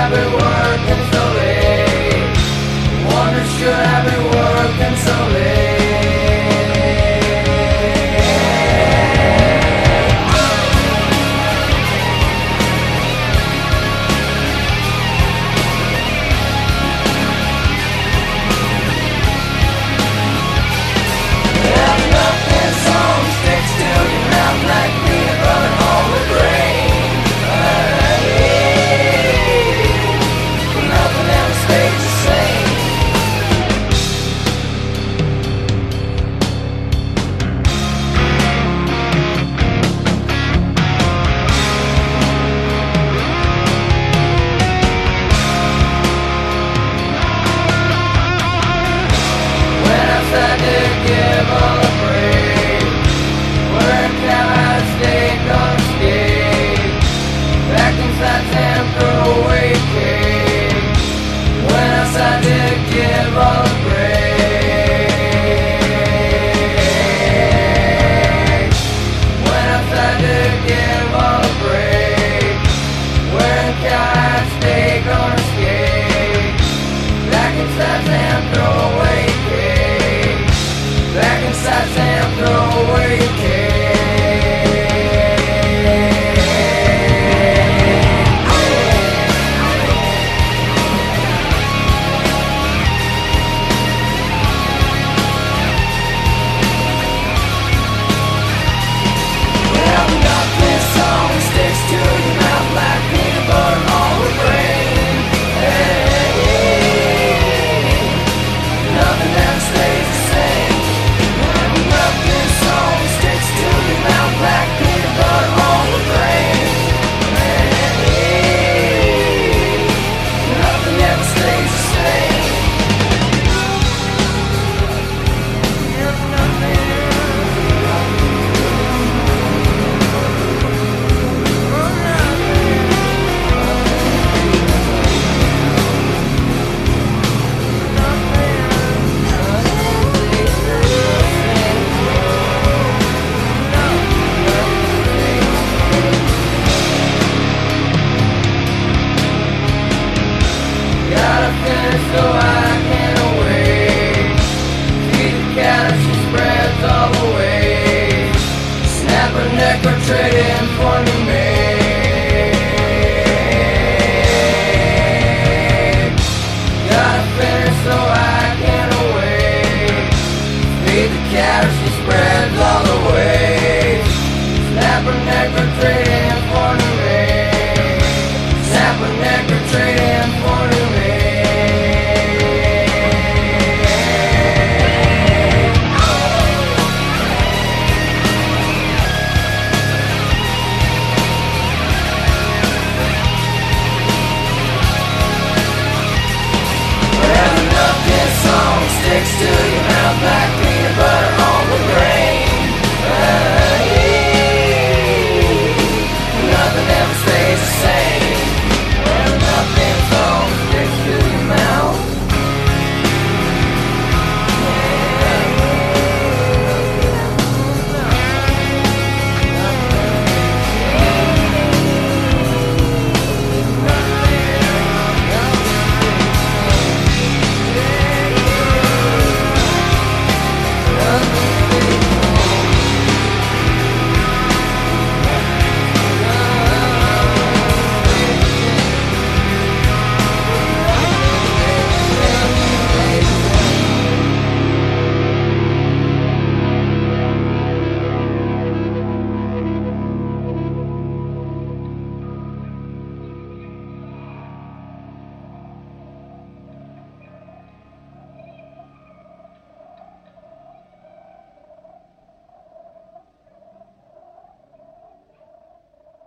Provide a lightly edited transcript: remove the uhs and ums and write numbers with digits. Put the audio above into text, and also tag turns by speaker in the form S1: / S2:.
S1: I be working so late? Wonder should I be working so late? So I can't wait. Feed the cat, she spreads all the way. Snap her neck or trade in for new mate. Gotta finish so I can't wait. Feed the cat, she spreads all the way. Snap her neck or trade in for new mate. Snap her neck or trade in for new mate. Sticks to your mouth like